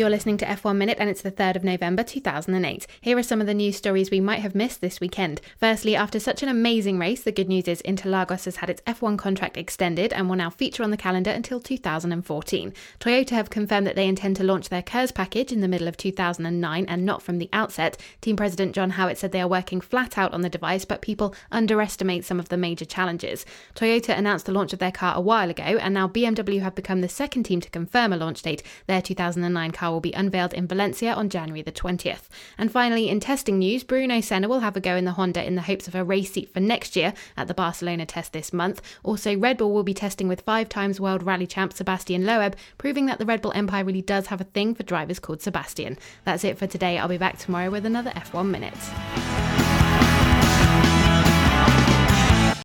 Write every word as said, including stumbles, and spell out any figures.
You're listening to F one Minute and it's the third of November two thousand eight. Here are some of the news stories we might have missed this weekend. Firstly, after such an amazing race, the good news is Interlagos has had its F one contract extended and will now feature on the calendar until two thousand fourteen. Toyota have confirmed that they intend to launch their KERS package in the middle of two thousand nine and not from the outset. Team president John Howett said they are working flat out on the device, but people underestimate some of the major challenges. Toyota announced the launch of their car a while ago, and now B M W have become the second team to confirm a launch date. Their two thousand nine car will be unveiled in Valencia on January the twentieth. And finally, in testing news, Bruno Senna will have a go in the Honda in the hopes of a race seat for next year at the Barcelona test this month. Also, Red Bull will be testing with five times World Rally champ Sebastian Loeb, proving that the Red Bull empire really does have a thing for drivers called Sebastian. That's it for today. I'll be back tomorrow with another F one Minute.